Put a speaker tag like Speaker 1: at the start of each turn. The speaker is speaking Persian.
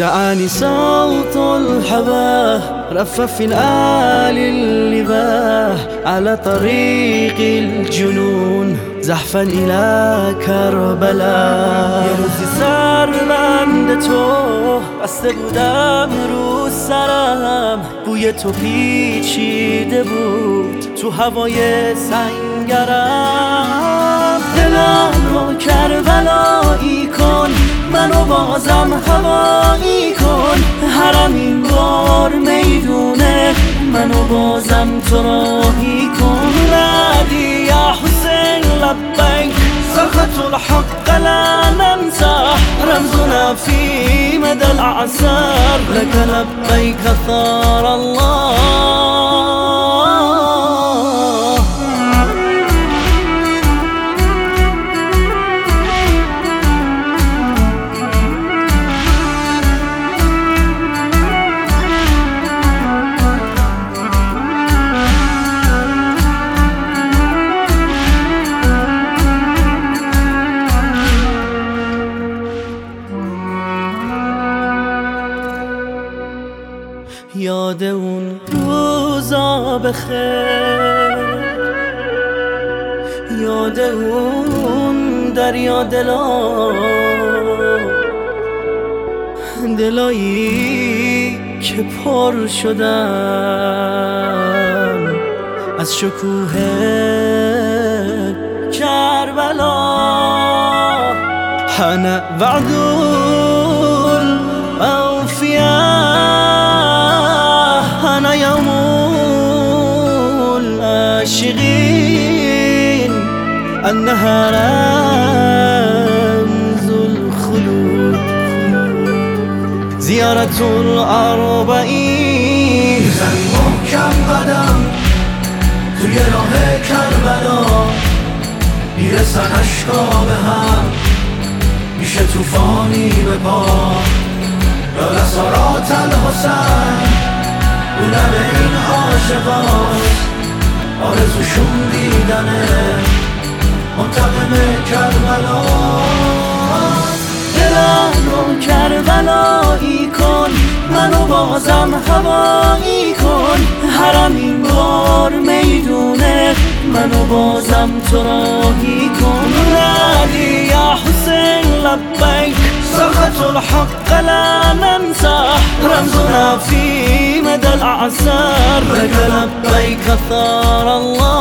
Speaker 1: دعاني صوت الحباه رف في الآل اللباه على طريق الجنون زحفا إلى کربلا. یه روزی سر بند تو بسته بودم رو سرم، بوی تو پیچیده بود تو هوای سنگرم. دلم رو کربلایی کن، منو بازم هوایی کن، حرم این بار میدونه، منو بازم تو راهی کن. نادی یا حسین لبیک صرخة الحق لا ننسى، رمزنا في مدى الأعسار، لك لبيك ثار الله. یاد اون روزا بخیر، یاد اون دریا دلایی که پر شدن از شکوه کربلا. حان وعد الأوفياء، أنا يوم العاشقين، النهار رمز الخلود، زيارة الأربعين.
Speaker 2: میزنی محکم قدم توی راه کربلا، میرسن اشکا به هم، میشه توفانی به پا. یا لسارات الحسین رو لب این عاشقاست، آرزوشون دیدنه منتقم کربلا.
Speaker 1: دلم رو کربلایی کن، منو بازم هوایی کن، حرم این بار میدونه، منو بازم تو راهی کن. نادی یا حسین لبیک صرخة الحق لا ننسى، رمزنا في مدى الأعسار، لك لبيك ثار الله.